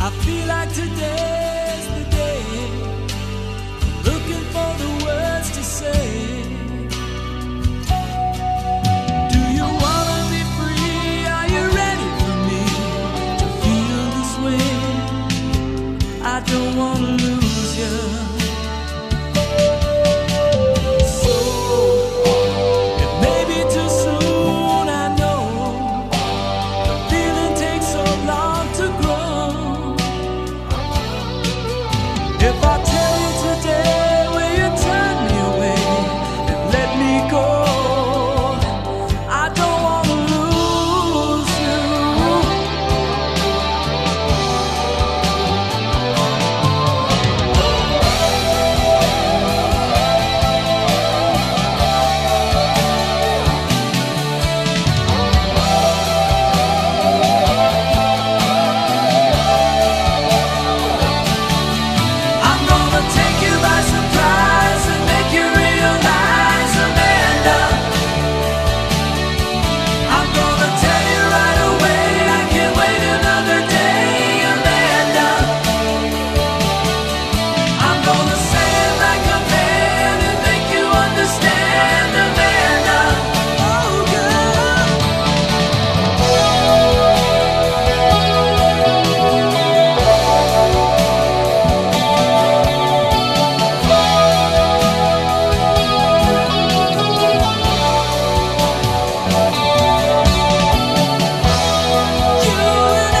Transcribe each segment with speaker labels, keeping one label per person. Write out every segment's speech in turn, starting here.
Speaker 1: I feel like today's the day, looking for the words to say. Do you wanna be free? Are you ready for me to feel this way? I don't wanna lose you. So it may be too soon, I know. The feeling takes so long to grow. If I tell you today, will you turn me away and let me go? I don't wanna lose you. I'm gonna take you by surprise and make you realize, Amanda. I'm gonna tell you right away, I can't wait another day, Amanda. I'm gonna say it like a man and make you understand, Amanda. Oh, girl. You and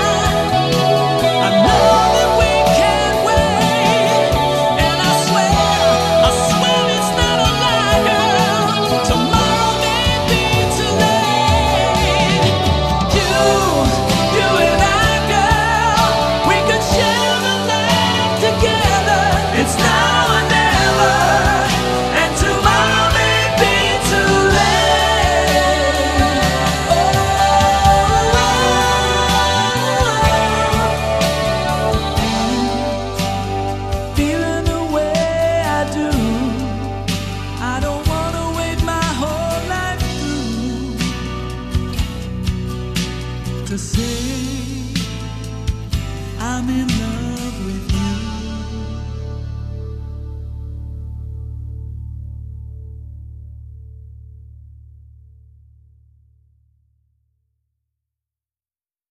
Speaker 1: I know that we can't wait, and I swear it's not a lie, girl. Tomorrow may be too late. You and I, girl, we could share a life together. It's now or never, and tomorrow may be too late. Feeling the way I do, I don't wanna wait my whole life through to say I'm in love.